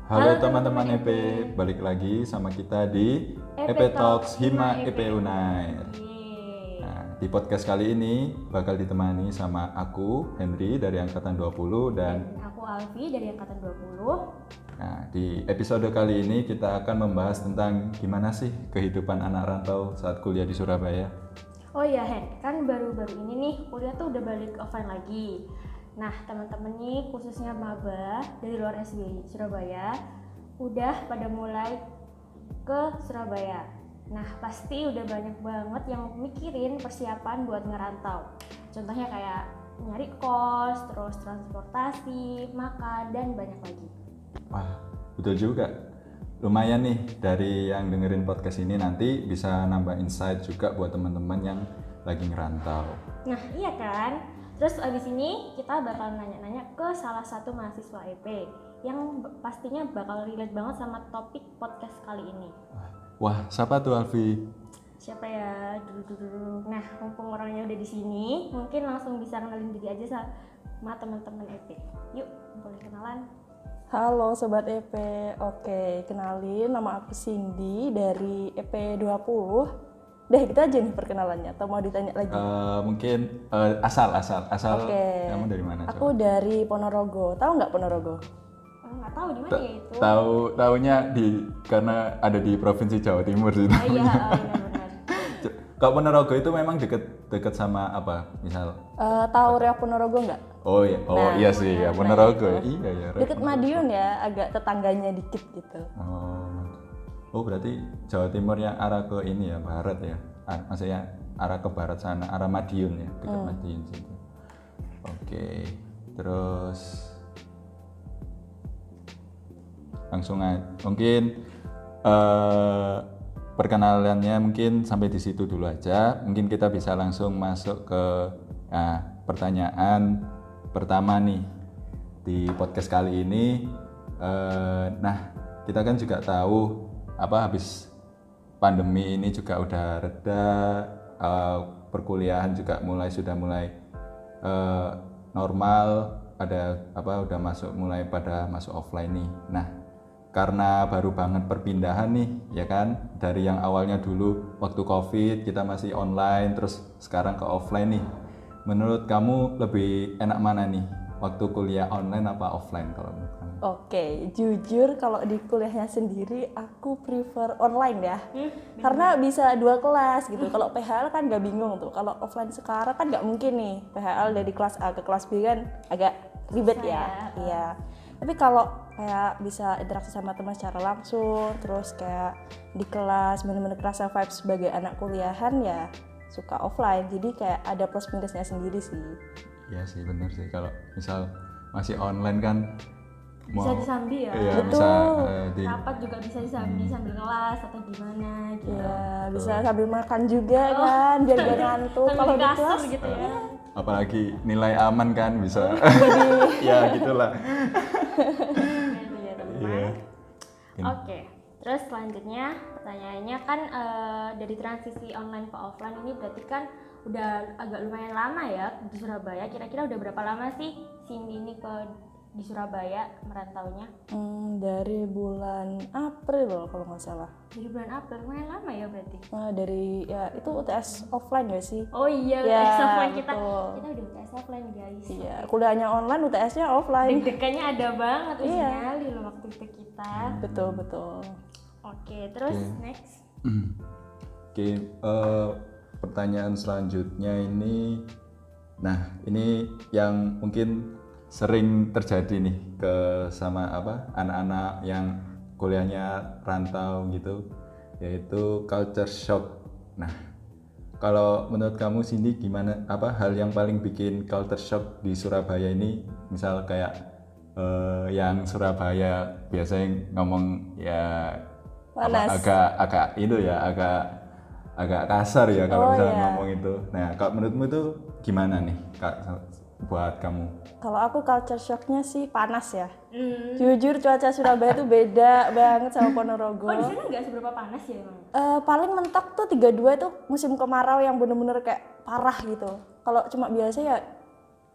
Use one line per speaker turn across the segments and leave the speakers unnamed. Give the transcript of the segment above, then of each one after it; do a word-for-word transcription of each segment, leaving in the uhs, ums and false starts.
Halo teman-teman E P, balik lagi sama kita di E P Talks Hima E P Unair. Nah, di podcast kali ini bakal ditemani sama aku, Henry dari Angkatan dua puluh dan,
dan aku Alfi dari Angkatan dua puluh.
Nah, di episode kali ini kita akan membahas tentang gimana sih kehidupan anak rantau saat kuliah di Surabaya.
Oh iya Hen, kan baru-baru ini nih kuliah tuh udah balik offline lagi. Nah teman-teman nih khususnya maba dari luar S B Surabaya udah pada mulai ke Surabaya. Nah pasti udah banyak banget yang mikirin persiapan buat ngerantau. Contohnya kayak nyari kos, terus transportasi, makan, dan banyak lagi.
Wah, betul juga. Lumayan nih dari yang dengerin podcast ini nanti bisa nambah insight juga buat teman-teman yang lagi ngerantau.
Nah iya kan? Terus abis ini kita bakal nanya-nanya ke salah satu mahasiswa E P yang pastinya bakal relate banget sama topik podcast kali ini.
Wah, siapa tuh Alfi?
Siapa ya? Dulu-dulu. Nah, mumpung orangnya udah di sini, mungkin langsung bisa kenalin diri aja sama teman-teman E P. Yuk, boleh kenalan.
Halo Sobat E P, oke kenalin nama aku Cindy dari E P dua puluh. Udah gitu aja nih perkenalannya, atau mau ditanya lagi?
Uh, mungkin uh, asal, asal, asal
Oke.
Kamu dari mana?
Aku
coba?
Dari Ponorogo, tahu nggak Ponorogo?
Nggak tahu di mana
Ta-
ya itu.
Tahu, taunya di karena ada di provinsi Jawa Timur sih.
Oh, iya, oh, benar-benar.
Kalau Ponorogo itu memang deket-deket sama apa? Misal?
Uh, tahu Riau Ponorogo nggak?
Oh iya, oh
Nah,
iya sih ya Ponorogo ya. Iya ya.
Deket Madiun ya, agak tetangganya dikit gitu.
Oh, oh berarti Jawa Timurnya arah ke ini ya, barat ya? Ah, maksudnya arah ke barat sana, arah Madiun ya, dekat hmm. Madiun situ. Oke, terus langsung aja. Mungkin uh, perkenalannya mungkin sampai di situ dulu aja. Mungkin kita bisa langsung masuk ke nah, pertanyaan pertama nih di podcast kali ini. Uh, nah, kita kan juga tahu apa habis pandemi ini juga udah reda, uh, perkuliahan juga mulai sudah mulai uh, normal, ada apa udah masuk mulai pada masuk offline nih. Nah, karena baru banget perpindahan nih, ya kan, dari yang awalnya dulu waktu Covid kita masih online, terus sekarang ke offline nih. Menurut kamu lebih enak mana nih, waktu kuliah online apa offline kalau menurut kamu?
Oke, jujur kalau di kuliahnya sendiri aku prefer online ya,
Hmm,
karena bisa dua kelas gitu. Kalau P H L kan nggak bingung tuh, kalau offline sekarang kan nggak mungkin nih P H L dari kelas A ke kelas B kan agak ribet
Susah
ya.
ya.
Iya. Tapi kalau kayak bisa interaksi sama teman secara langsung, terus kayak di kelas bener-bener kerasa vibe sebagai anak kuliahan ya suka offline. Jadi kayak ada plus minusnya sendiri sih.
Iya sih bener sih, kalau misal masih online kan
bisa
mau,
disambi ya.
iya,
Betul.
bisa uh, di,
Rapat juga bisa disambi sambil kelas atau gimana gitu.
Iya, bisa sambil makan juga kan, biar gak ngantuk.
Sambil
Kalau
di
di
kasur
kelas
gitu ya.
apalagi nilai aman kan bisa. Ya gitulah.
Gitu ya teman-teman.
Iya.
Oke, terus selanjutnya pertanyaannya kan eh, dari transisi online ke offline ini berarti kan udah agak lumayan lama ya di Surabaya. Kira-kira udah berapa lama sih Cindy ini ke di Surabaya merantaunya?
Hmm, dari bulan April kalau nggak salah.
Dari bulan April, lumayan lama ya berarti.
Nah, dari ya itu U T S offline gak sih?
Oh iya,
Ya,
U T S offline kita.
betul.
Kita udah U T S offline guys.
Iya, kuliahnya online, U T S-nya offline.
Deg-degannya ada banget uji
Iya.
nyali loh waktu itu kita.
Betul betul.
Oke, terus
Oke.
next.
Oke, eh, pertanyaan selanjutnya ini, nah ini yang mungkin sering terjadi nih ke sama apa anak-anak yang kuliahnya rantau gitu, yaitu culture shock. Nah, kalau menurut kamu Cindy gimana, apa hal yang paling bikin culture shock di Surabaya ini? Misal kayak eh, yang Surabaya biasanya ngomong ya apa,
Panas.
agak agak itu ya agak agak kasar ya kalau
Oh,
misalnya
iya.
ngomong itu. Nah, kalau menurutmu itu gimana nih Kak, buat kamu?
Kalau aku culture shock-nya sih panas ya.
Hmm.
Jujur cuaca Surabaya tuh beda banget sama Ponorogo.
Oh di sana nggak seberapa panas ya emang?
Eh, paling mentok tuh tiga puluh dua itu musim kemarau yang bener-bener kayak parah gitu. Kalau cuma biasa ya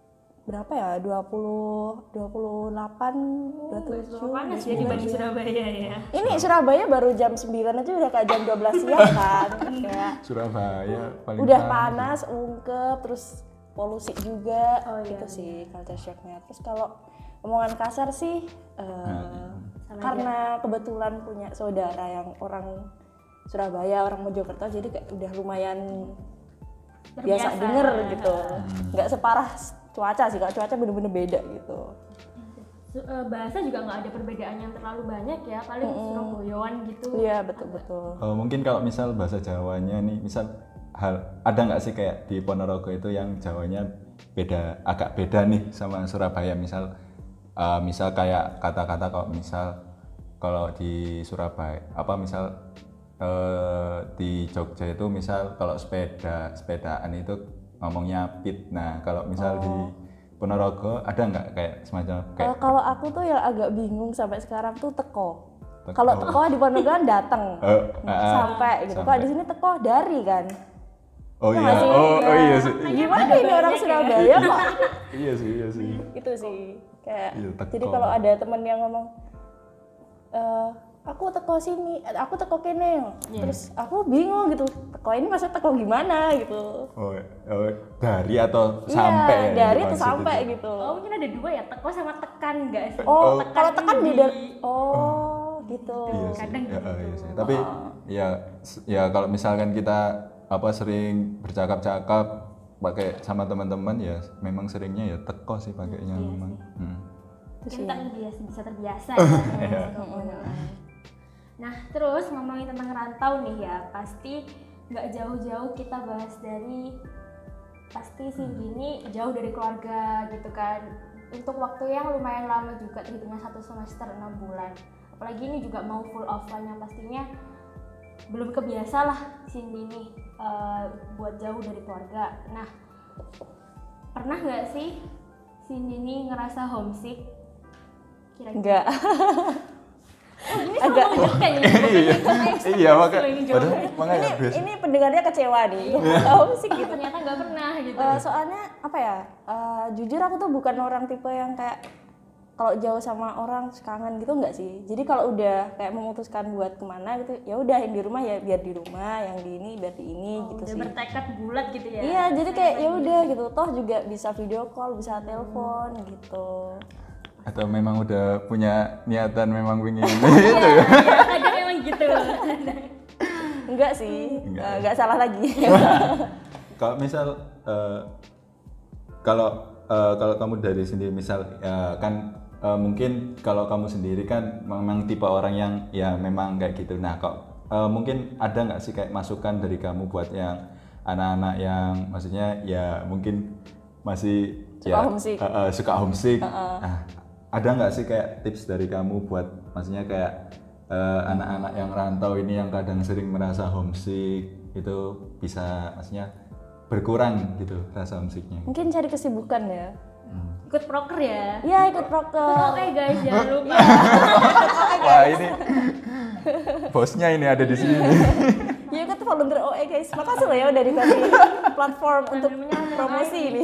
berapa ya? dua puluh, dua puluh delapan, dua puluh tujuh.
Panas ya dibanding Surabaya ya.
Ini Surabaya baru jam sembilan aja udah kayak jam dua belas siang kan. Kayak
Surabaya paling
udah panas, ungkep, terus polusi juga.
Oh, iya,
gitu sih culture shocknya. Terus kalau omongan kasar sih uh,
Sama
karena kebetulan punya saudara yang orang Surabaya, orang Mojokerto, jadi kayak udah lumayan biasa
Terbiasa.
denger gitu. Nggak separah cuaca sih, kalau cuaca bener-bener beda gitu.
Su- eh, bahasa juga nggak ada perbedaan yang terlalu banyak ya, paling Surabayaan gitu.
Iya betul-betul.
Oh, mungkin kalau misal bahasa Jawanya nih, misal hal ada nggak sih kayak di Ponorogo itu yang Jawanya beda, agak beda nih sama Surabaya, misal uh, misal kayak kata-kata kalau misal kalau di Surabaya apa misal uh, di Jogja itu misal kalau sepeda sepedaan itu ngomongnya pit. Nah kalau misal di Ponorogo ada nggak kayak semacam kayak
Eh, kalau aku tuh yang agak bingung sampai sekarang tuh teko.
Teko.
Kalau teko di Ponorogo kan datang
Eh, ah,
sampai gitu. Kalau
sampai.
di sini teko dari kan.
oh
Iya
iya
nggak sih?
oh, oh iya sih
Gimana ini orang Surabaya kok?
iya sih iya sih
Itu sih kayak.
Iya, teko.
Jadi kalau ada temen yang ngomong, eh aku teko sini, eh, aku teko kene, terus aku bingung gitu. Teko ini maksudnya teko gimana gitu?
oh, oh dari atau
Iya,
sampai ya,
dari
maksud
atau sampai
itu.
gitu.
Oh mungkin ada dua ya, teko sama tekan nggak sih?
Oh,
Tekan
kalau tekan di
ini
dar- oh, gitu.
Iya sih.
Kadang
Ya,
gitu.
eh, iya sih. Tapi ya s- ya kalau misalkan kita apa sering bercakap-cakap pakai sama teman-teman ya memang seringnya ya teko sih pakainya memang. Hmm.
mungkin kita terbiasa, bisa terbiasa
Iya.
ya. Nah terus ngomongin tentang rantau nih ya, pasti nggak jauh-jauh kita bahas dari pasti sih gini jauh dari keluarga gitu kan, untuk waktu yang lumayan lama juga, terhitungnya satu semester enam bulan, apalagi ini juga mau full offline yang pastinya belum kebiasa lah Cindy nih eh, buat jauh dari keluarga. Nah pernah nggak sih Cindy nih ngerasa homesick? Kira-kira
Enggak.
ini agak kayaknya
Iya makanya padahal makanya biasa.
Ini pendengarnya kecewa nih. Tahu sih gitu.
ternyata nggak pernah gitu.
Eh, soalnya apa ya? eh, jujur aku tuh bukan orang tipe yang kayak kalau jauh sama orang kangen gitu enggak sih. Jadi kalau udah kayak memutuskan buat kemana gitu, ya udah yang di rumah ya biar di rumah, yang di ini biar di ini
Oh,
gitu
udah
sih.
bertekad bulat gitu ya.
Iya, jadi kayak ya udah gitu. Toh juga bisa video call, bisa telepon gitu.
Atau memang udah punya niatan memang pengen itu
Iya.
ya.
Kadang memang gitu.
Enggak sih,
Enggak.
eh, enggak salah lagi.
Kalau misal eh, kalau eh, kalau kamu dari sendiri misal ya kan eh, mungkin kalau kamu sendiri kan memang tipe orang yang ya memang kayak gitu. Nah kok eh, mungkin ada nggak sih kayak masukan dari kamu buat yang anak-anak yang maksudnya ya mungkin masih
Suka
ya,
homesick.
eh, eh, suka homesick. Nah, ada nggak sih kayak tips dari kamu buat maksudnya kayak eh, anak-anak yang rantau ini yang kadang sering merasa homesick itu bisa maksudnya berkurang gitu rasa homesicknya.
Mungkin cari kesibukan ya.
Ikut proker ya.
Iya, ikut proker.
Oke guys, jangan lupa.
Wah ini bosnya ini ada di sini.
Ya ikut volunteer O E guys. Makasih loh ya udah dikasih platform untuk promosi ini.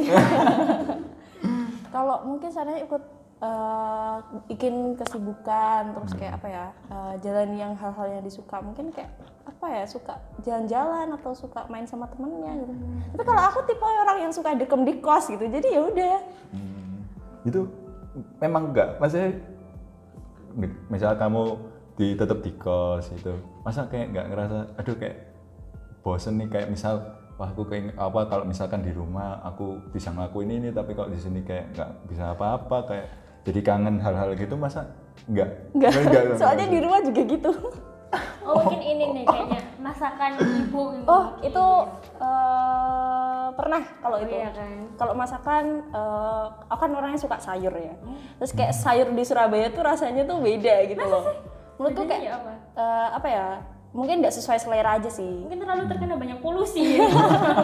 Kalau mungkin sarannya ikut eh, bikin kesibukan, terus kayak apa ya, eh, jalani yang hal-hal yang disuka. Mungkin kayak apa ya, suka jalan-jalan atau suka main sama temennya gitu. Tapi kalau aku tipe orang yang suka dekem di kos gitu, jadi ya udah.
Itu memang enggak maksudnya misal kamu di tetap di kos itu masa kayak nggak ngerasa aduh kayak bosen nih kayak misal wah aku kayak apa kalau misalkan di rumah aku bisa ngelakuin ini tapi kalau di sini kayak nggak bisa apa-apa kayak jadi kangen hal-hal gitu masa nggak
Enggak.
nggak
Soalnya di rumah juga gitu.
Oh mungkin ini nih kayaknya masakan ibu ini.
Oh, itu eh, pernah kalau itu.
Iya kan.
Kalau masakan, eh, aku kan orangnya suka sayur ya. Terus kayak sayur di Surabaya tuh rasanya tuh beda gitu loh. Menurutku
Bedanya
kayak
apa?
eh, apa ya? Mungkin nggak sesuai selera aja sih.
Mungkin terlalu terkena banyak polusi. Ya.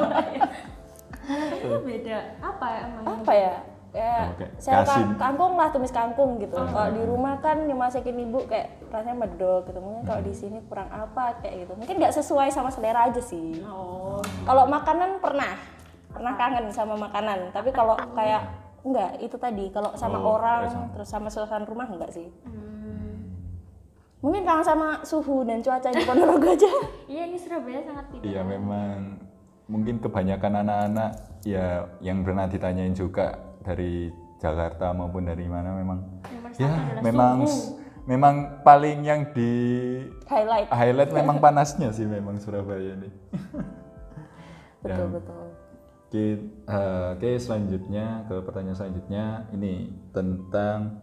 Itu beda. Apa emang?
Apa ya? Kayak
Oh, kayak
saya
asin.
kangkung lah, tumis kangkung gitu. Kalau di rumah kan dimasakin ibu kayak rasanya medok gitu. Mungkin kalau di sini kurang apa kayak gitu. Mungkin nggak sesuai sama selera aja sih.
Oh.
Kalau makanan pernah, pernah kangen sama makanan. Tapi kalau kayak enggak, itu tadi kalau sama
Oh,
orang
sama.
terus sama suasana rumah enggak sih.
Hmm.
Mungkin kangen sama suhu dan cuaca di Ponorogo aja.
Iya, ini Surabaya sangat tidak.
Iya memang mungkin kebanyakan anak-anak ya yang pernah ditanyain juga dari Jakarta maupun dari mana memang
Nomor
ya
satu adalah
memang
suhu.
memang paling yang di
Highlight.
highlight memang panasnya sih memang Surabaya ini.
Betul
Ya.
betul.
Oke, eh, oke selanjutnya ke pertanyaan selanjutnya ini tentang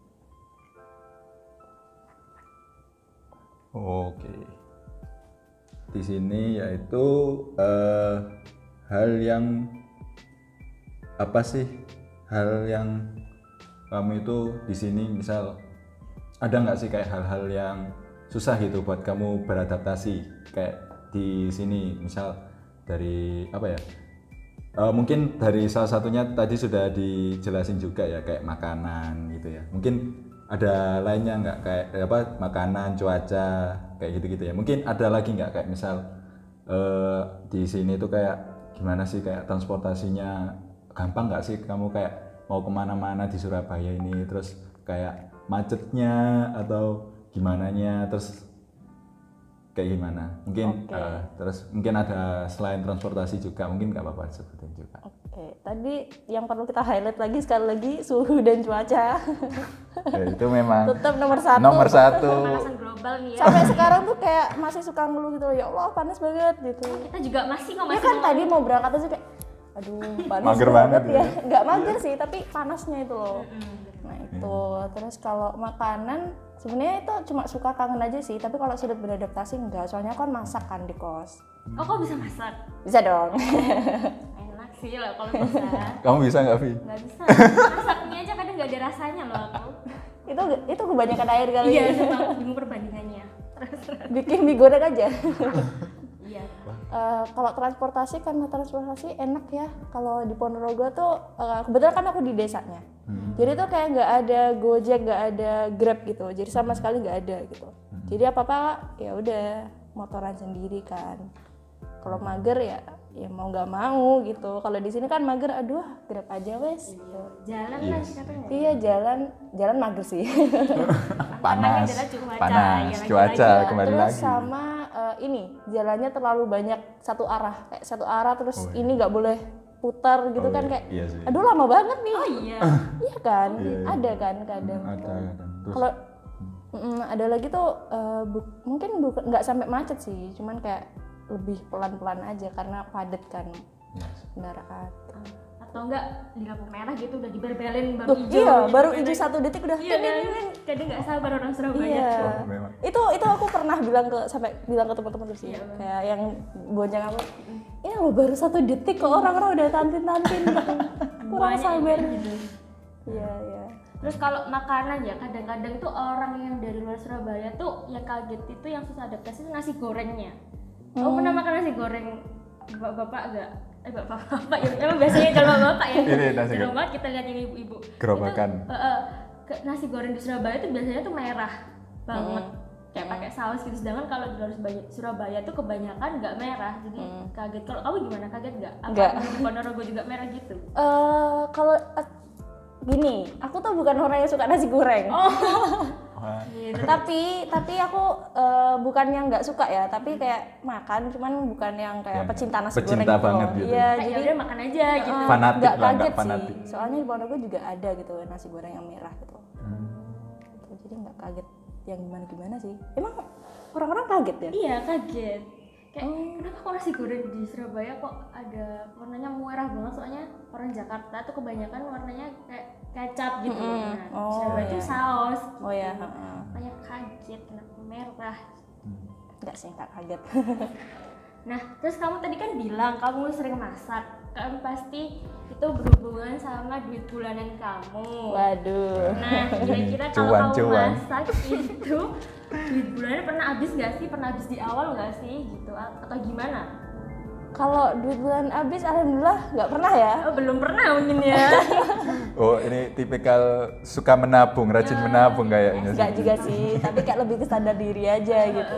oke di sini yaitu eh, hal yang apa sih hal yang kamu itu di sini misal ada nggak sih kayak hal-hal yang susah gitu buat kamu beradaptasi kayak di sini misal dari apa ya Eh, mungkin dari salah satunya tadi sudah dijelasin juga ya kayak makanan gitu ya mungkin ada lainnya nggak kayak eh, apa makanan cuaca kayak gitu-gitu ya mungkin ada lagi nggak kayak misal eh, di sini tuh kayak gimana sih kayak transportasinya gampang nggak sih kamu kayak mau kemana-mana di Surabaya ini terus kayak macetnya atau gimananya terus kayak gimana mungkin
Oke.
eh, terus mungkin ada selain transportasi juga mungkin nggak apa-apa sebutin juga.
Oke, tadi yang perlu kita highlight lagi sekali lagi suhu dan cuaca.
Ya, itu memang
Tetap nomor satu.
nomor satu
Pemanasan global nih ya.
Sampai sekarang tuh kayak masih suka ngeluh gitu, ya Allah panas banget gitu.
Kita juga masih kok
Ya
masih
kan
mau-
tadi mau berangkat aja kayak, aduh panas
Mager
banget
banget
ya.
ya.
Nggak mager sih, tapi panasnya itu loh.
Mm-mm.
Nah itu, terus kalau makanan sebenarnya itu cuma suka kangen aja sih, tapi kalau sudah beradaptasi enggak, soalnya kan masak kan di kos.
Oh, kok bisa masak?
Bisa dong.
Enak sih lah kalau bisa.
kamu bisa nggak Vi?
Nggak bisa. Masaknya aja kadang nggak ada rasanya loh aku.
itu itu kebanyakan air kali.
Iya, sama aku bingung perbandingannya. Terus
Bikin mie goreng aja.
iya.
Eh, kalau transportasi karena transportasi enak ya. Kalau di Ponorogo tuh eh, kebetulan kan aku di desanya. Jadi tuh kayak nggak ada Gojek, nggak ada Grab gitu. Jadi sama sekali nggak ada gitu. Jadi apa apa ya udah motoran sendiri kan. Kalau mager ya ya mau nggak mau gitu. Kalau di sini kan mager, aduh Grab aja wes. Gitu.
Jalan
Iya
lah
sih.
katanya.
Iya jalan jalan mager sih.
Panas
adalah cuaca,
panas
ya,
cuaca
lagi-lagi.
kembali
Terus
lagi
sama eh, ini jalannya terlalu banyak satu arah kayak satu arah terus
Oh, iya.
ini nggak boleh putar gitu
Oh,
kan
iya.
kayak
Iya sih.
aduh lama banget nih.
Oh iya.
Iya kan
Iya, iya.
ada kan kadang.
ada kadang terus
Kalau mm, ada lagi tuh eh, bu- mungkin bukan nggak sampai macet sih, cuman kayak lebih pelan-pelan aja karena padat kan
ya,
kendaraan.
Atau enggak di lampu merah gitu udah diberbelin baru
Tuh,
hijau.
iya
gitu.
baru hijau satu detik udah
Iya
ting,
kan?
ting, ting.
Kadang nggak sabar orang Surabaya.
Iya.
Oh, memang.
Itu itu aku pernah bilang ke sampai bilang ke teman-teman tuh sih.
Iya, Bang.
Kayak yang bonceng aku. Ini lo baru satu detik kok orang-orang udah tantin-tantin gitu. Kurang
Banyak yang
sabar.
kayak gitu.
Iya, iya.
Terus kalau makanan ya kadang-kadang tuh orang yang dari luar Surabaya tuh yang kaget itu yang susah adaptasi nasi gorengnya. Kamu
Hmm.
pernah makan nasi goreng bapak-bapak enggak? Eh bapak-bapak ya, emang biasanya kalau bapak ya.
Ini nasi
Jarang
goreng.
banget kita lihat yang ibu-ibu.
Gerobakan.
Itu, eh, eh, ke- nasi goreng di Surabaya tuh biasanya tuh merah banget.
Hmm.
Kayak pakai saus gitu. Sedangkan kalau di luar Surabaya- Surabaya tuh kebanyakan nggak merah. Jadi kaget. Kalau kamu gimana? Kaget nggak? Apa
Nggak.
di Ponorogo juga merah gitu?
Eh kalau eh, gini, aku tuh bukan orang yang suka nasi goreng.
Wah,
Gitu.
tapi tapi aku eh, bukan yang nggak suka ya, tapi kayak makan, cuman bukan yang kayak
Ya,
pecinta nasi
pecinta
goreng gitu.
banget
loh.
gitu.
Iya,
Kayak
jadi
ya udah makan aja gitu.
eh,
Fanatik
nggak
lah, nggak
kaget
fanatik.
sih. Soalnya di Ponorogo juga ada gitu nasi goreng yang merah gitu.
hmm.
Gitu, jadi nggak kaget yang gimana-gimana sih. Emang orang-orang kaget ya?
Iya kaget. Kayak kenapa kok nasi goreng di Surabaya kok ada warnanya merah banget? Soalnya orang Jakarta tuh kebanyakan warnanya kayak kecap gitu.
Mm-mm.
Nah,
Oh,
Surabaya itu
iya.
saus.
Oh ya,
gitu.
heeh.
Makanya kaget kenapa merah.
Nggak sih, nggak kaget.
Nah, terus kamu tadi kan bilang kamu sering masak. Kan pasti itu berhubungan sama duit bulanan kamu.
Waduh.
Nah, kira-kira kalau
Cuan,
kamu
cuan.
masak itu duit bulannya pernah habis nggak sih? Pernah habis di awal nggak sih? Gitu atau gimana?
Kalau duit bulan habis, alhamdulillah nggak pernah ya.
Oh, belum pernah mungkin ya.
Oh ini tipikal suka menabung rajin menabung kayaknya
Nggak
sih.
juga sih, tapi kayak lebih ke sadar diri aja gitu.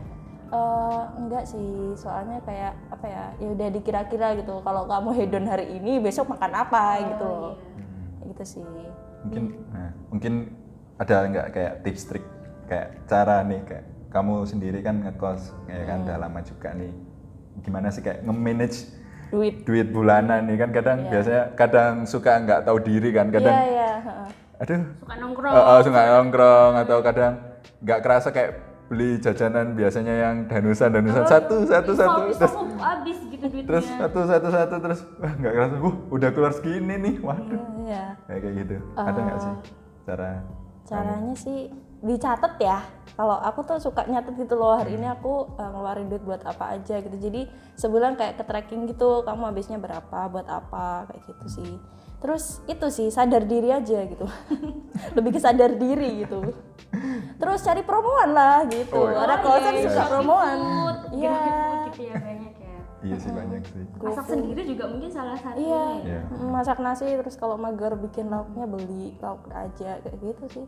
Eh enggak sih, soalnya kayak apa ya? Ya udah dikira-kira gitu. Kalau kamu hedon hari ini, besok makan apa gitu loh. gitu sih.
Mungkin nah, mungkin ada nggak kayak tips trik kayak cara nih kayak kamu sendiri kan ngekos kayak kan udah lama juga nih, gimana sih kayak nge-manage
Duit.
duit bulanan nih kan kadang
Iya.
biasanya kadang suka nggak tahu diri kan kadang
Iya iya. heeh.
aduh
Suka nongkrong.
uh, uh, suka nongkrong atau kadang nggak kerasa kayak beli jajanan biasanya yang danusan danusan satu satu satu terus
Pisau habis gitu duitnya.
terus satu satu satu terus wah nggak kerasa wah udah keluar segini nih waduh
Iya.
kayak kayak gitu ada nggak sih cara
Caranya sih dicatat ya. Kalau aku tuh suka nyatet gitu loh, hari ini aku uh, ngeluarin duit buat apa aja gitu. Jadi sebulan kayak ke tracking gitu, kamu habisnya berapa, buat apa, kayak gitu sih. Terus itu sih sadar diri aja gitu. Lebih ke sadar diri gitu. Terus cari promoan lah gitu.
Oh, iya.
Ada kosan
iya,
suka
iya.
promoan.
Food,
Iya.
GrabFood gitu ya banyak ya.
iya sih banyak sih
Masak sendiri juga mungkin salah satu
Iya.
Iya.
Masak nasi terus kalau mager bikin lauknya beli lauk aja kayak gitu sih.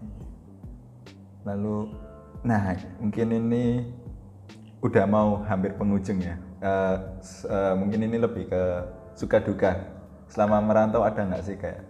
lalu nah mungkin ini udah mau hampir penghujung ya. Eh, s- eh, mungkin ini lebih ke suka duka selama merantau, ada nggak sih kayak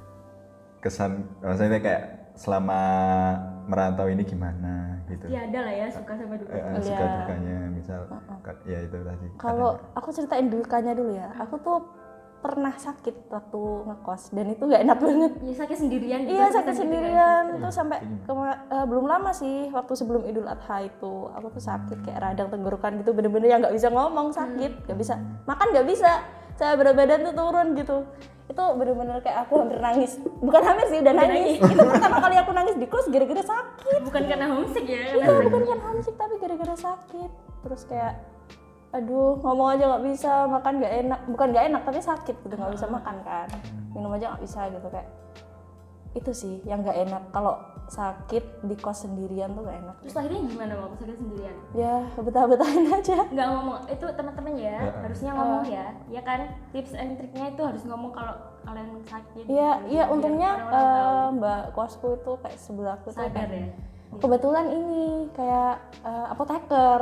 kesan maksudnya kayak selama merantau ini gimana gitu.
Ya ada lah ya suka sama duka.
Eh, eh, suka
Iya.
dukanya misal ka- ya itu tadi.
Kalau
Ada
aku ceritain dukanya dulu ya, aku tuh pernah sakit waktu ngekos dan itu nggak enak banget.
Ya sakit sendirian juga
Iya
sih
sakit
kan gitu
sendirian tuh sampai kema- eh, belum lama sih waktu sebelum Idul Adha itu aku tuh sakit kayak radang tenggorokan gitu bener-bener yang nggak bisa ngomong sakit nggak bisa makan nggak bisa saya berat badan tuh turun gitu itu bener-bener kayak aku hampir nangis bukan hampir sih udah nangis itu pertama kali aku nangis di kos gara-gara sakit
kan. Bukan karena homesick ya.
iya bukan kan homesick tapi gara-gara sakit terus kayak aduh ngomong aja nggak bisa makan nggak enak bukan nggak enak tapi sakit gitu nggak bisa makan kan minum aja nggak bisa gitu kayak itu sih yang nggak enak kalau sakit di kos sendirian tuh nggak enak
Terus akhirnya gimana waktu sakit sendirian?
ya betah-betahin aja
Nggak ngomong, itu teman-teman ya, harusnya ngomong ya. Ya kan, tips and triknya itu harus ngomong kalau kalian sakit.
iya
gitu,
iya
biar
untungnya
orang-orang tahu.
eh, mbak kosku itu kayak sebelahku tuh
Sadar
kayak-
ya.
kebetulan ini kayak eh, apoteker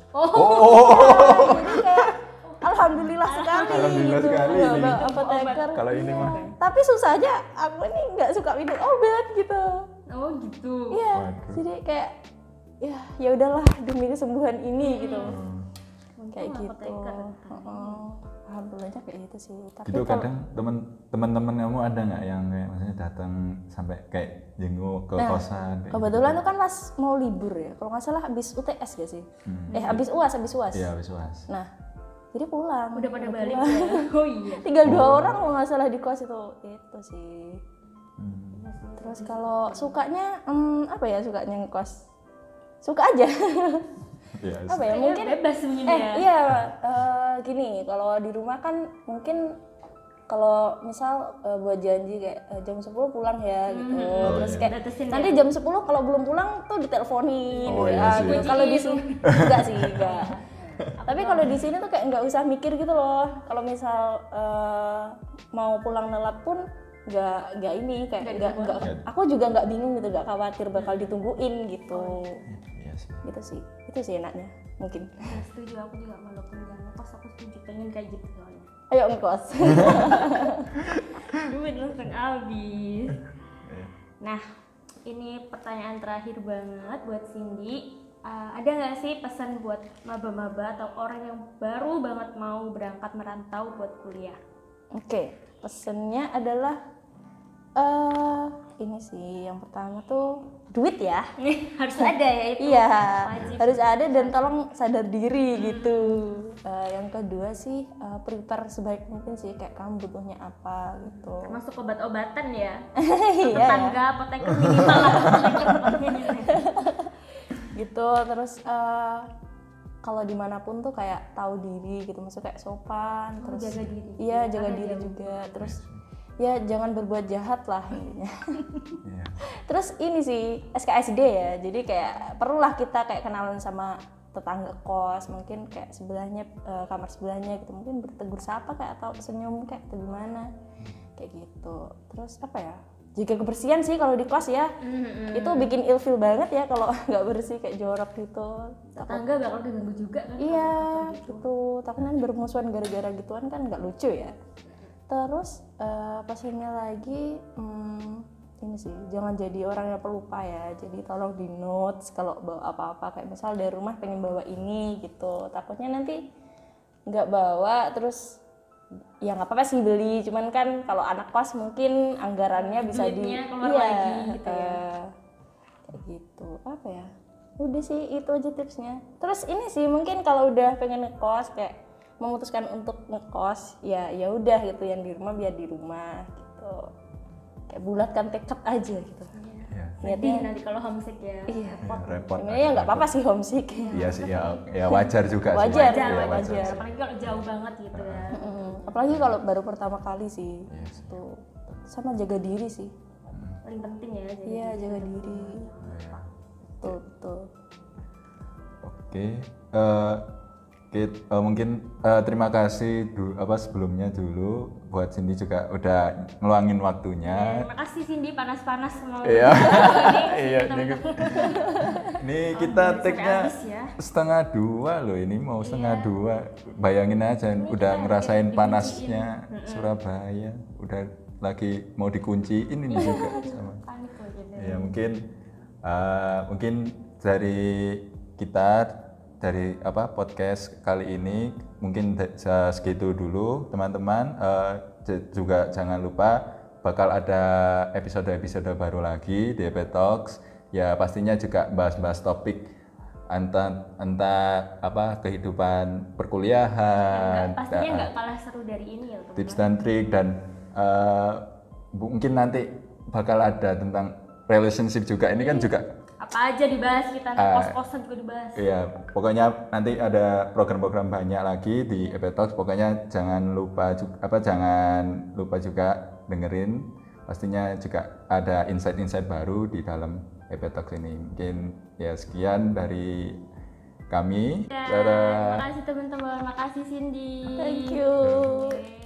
Oh,
jadi kayak alhamdulillah sekali
Alhamdulillah
gitu
sekali
Mbak-
ini.
mbak apoteker
Kalau ini mah
tapi susahnya aku ini nggak suka minum obat gitu
oh gitu.
iya
Waduh.
jadi kayak ya ya udahlah demi kesembuhan ini gitu kayak
Untung
gitu
apoteker.
Heeh. alhamdulillahnya kayak gitu sih tapi
itu
kalau-
kadang teman teman-teman kamu ada nggak yang kayak maksudnya datang sampai kayak jenguk ke kosan kayak
kebetulan tuh kan pas mau libur ya kalau nggak salah habis U T S gak sih eh habis U A S habis U A S
gitu? Iya habis was
nah jadi pulang
Udah pada balik
Kebetulan.
ya. Oh iya.
tinggal dua orang kalau nggak salah di kos itu itu sih
Hmm.
terus kalau sukanya hmm, apa ya sukanya ngekos suka aja
Iya,
apa ya
Kayaknya
mungkin
bebas mungkin
eh
ya.
iya eh, gini kalau di rumah kan mungkin kalau misal eh, buat janji kayak eh, jam sepuluh pulang ya gitu terus
iya.
kayak
Batasin
nanti jam sepuluh kalau belum pulang tuh diteleponin
Oh,
W A
iya sih.
gitu. Kalau di sini enggak sih enggak tapi kalau di sini tuh kayak nggak usah mikir gitu loh kalau misal eh, mau pulang telat pun nggak nggak ini kayak nggak nggak aku juga nggak bingung gitu nggak khawatir bakal ditungguin gitu
Iya sih.
gitu sih itu sih enaknya mungkin
Ya, setuju aku juga walaupun gak ngekos aku setuju pengen kayak gitu soalnya.
ayo ngekos
Duit langsung habis.
Iya.
Nah, ini pertanyaan terakhir banget buat Cindy. Uh, ada nggak sih pesan buat maba-maba atau orang yang baru banget mau berangkat merantau buat kuliah?
Oke, pesennya adalah eh ini sih yang pertama tuh duit ya.
Harus ada ya itu.
Iya,
Wajib.
harus ada dan tolong sadar diri gitu. Eh, yang kedua sih eh, prepare sebaik mungkin sih kayak kamu butuhnya apa gitu.
Masuk obat-obatan ya.
Iya, ya.
Tetangga apoteker minimal lah. Apoteker minimal.
Gitu terus eh, kalau dimanapun tuh kayak tahu diri gitu, maksudnya kayak sopan,
Oh,
terus
jaga diri.
iya jaga
Ada
diri
jauh.
juga, terus ya jangan berbuat jahat lah intinya.
Iya.
Terus ini sih S K S D ya, jadi kayak perlulah kita kayak kenalan sama tetangga kos, mungkin kayak sebelahnya eh, kamar sebelahnya gitu, mungkin bertegur sapa kayak atau senyum kayak atau gimana, kayak gitu. Terus apa ya? Jaga kebersihan sih kalau di kos ya,
Mm-mm.
itu bikin ilfeel banget ya kalau nggak bersih kayak jorok gitu.
Tetangga bakal keganggu juga kan.
Iya gitu, tapi kan bermusuhan gara-gara gituan kan nggak lucu ya. Terus Eh, pesannya lagi, hmm, ini sih, jangan jadi orang yang pelupa ya. Jadi tolong di notes kalau bawa apa-apa, kayak misal dari rumah pengen bawa ini gitu. Takutnya nanti nggak bawa, terus ya nggak apa-apa sih beli. Cuman kan kalau anak kos mungkin anggarannya bisa di,
Duitnya keluar
iya,
lagi gitu ya.
eh, kayak gitu. Apa ya? Udah sih itu aja tipsnya. Terus ini sih mungkin kalau udah pengen ngekos kayak memutuskan untuk ngekos, ya ya udah gitu, yang di rumah biar di rumah gitu. Kayak bulatkan tekad aja gitu.
Ya.
Sedih nanti kalau homesick ya.
Iya.
Ya, repot.
Sebenarnya nggak apa-apa sih homesick.
Iya sih, ya, ya wajar juga sih.
Wajar,
Wajar,
Iya,
wajar.
sih.
Apalagi kalau jauh banget gitu ya.
Mm-mm. Apalagi kalau baru pertama kali sih.
Iya sih.
Tuh. Sama jaga diri sih.
Paling penting ya. Jadi.
Iya, jaga diri.
Iya.
Tuh, tuh.
Oke, eh, Kit, eh, mungkin eh, terima kasih du, apa sebelumnya dulu buat Cindy juga udah ngeluangin waktunya.
Terima kasih Cindy, panas-panas semua.
Iya.
Iya,
Ini, ini kita
sampai
take-nya
habis ya.
setengah dua loh, ini mau setengah dua. Bayangin aja, udah ngerasain panasnya Surabaya, udah lagi mau dikunciin ini juga sama.
Panik loh jadi.
Ya mungkin eh, mungkin dari kita dari apa podcast kali ini mungkin de- se- segitu dulu teman-teman. Eh, j- juga jangan lupa bakal ada episode-episode baru lagi di E P Talks. Ya pastinya juga bahas-bahas topik entah entah apa kehidupan perkuliahan,
Nggak, pastinya
da-
nggak kalah seru dari ini ya teman-teman.
tips dan trik, dan eh, mungkin nanti bakal ada tentang relationship juga. Ini kan juga
Apa aja dibahas kita,
Ah.
kos-kosan juga dibahas.
iya, pokoknya nanti ada program-program banyak lagi di E P Talks. Pokoknya jangan lupa juga, apa jangan lupa juga dengerin. Pastinya juga ada insight-insight baru di dalam E P Talks ini. Mungkin ya sekian dari kami.
Ya,
Dadah.
makasih teman-teman, makasih Cindy.
Thank you.
Oke.